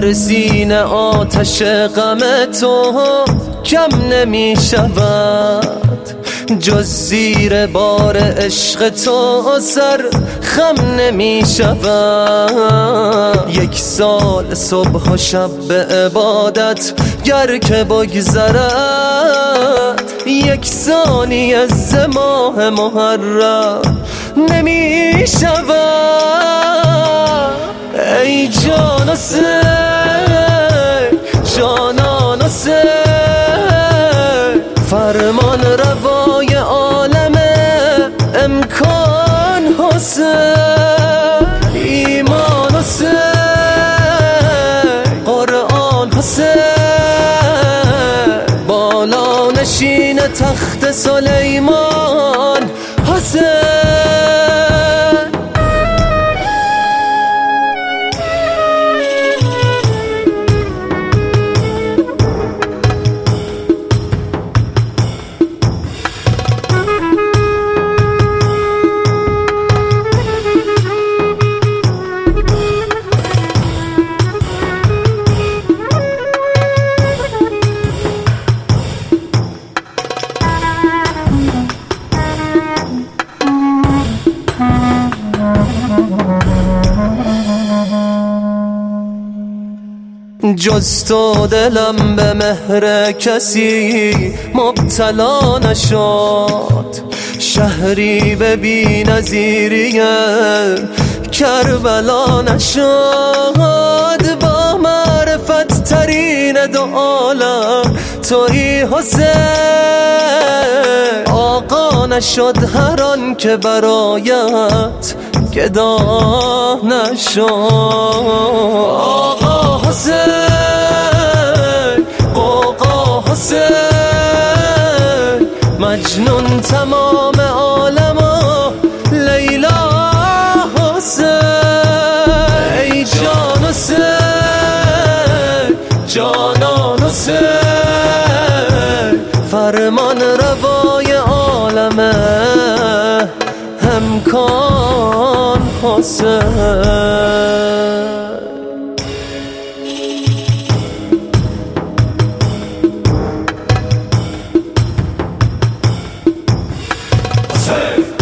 در سینه آتش غم تو کم نمی شود، جز زیر بار عشق تو سر خم نمی شود. 1 سال صبح و شب به عبادت گر که بگذرد، 1 ثانیه ز ماه محرم نمی شود. ای جان حسین، جانان حسین، فرمان روای عالم امکان حسین. ایمان حسین، قرآن حسین، بالا نشین تخت سلیمان حسین. جز تو دلم به مهر کسی مبتلا نشد، شهری به بی نظیری کربلا نشد. با معرفت ترین دو عالم تویی حسین، آقا نشد هر آن که برایت گدا نشد. آقا حسین، قوقا حسین، مجنون تمام عالم و لیلا حسین. ای جان حسین، جانان حسین، فرمان روای عالم امکان حسین. Hey!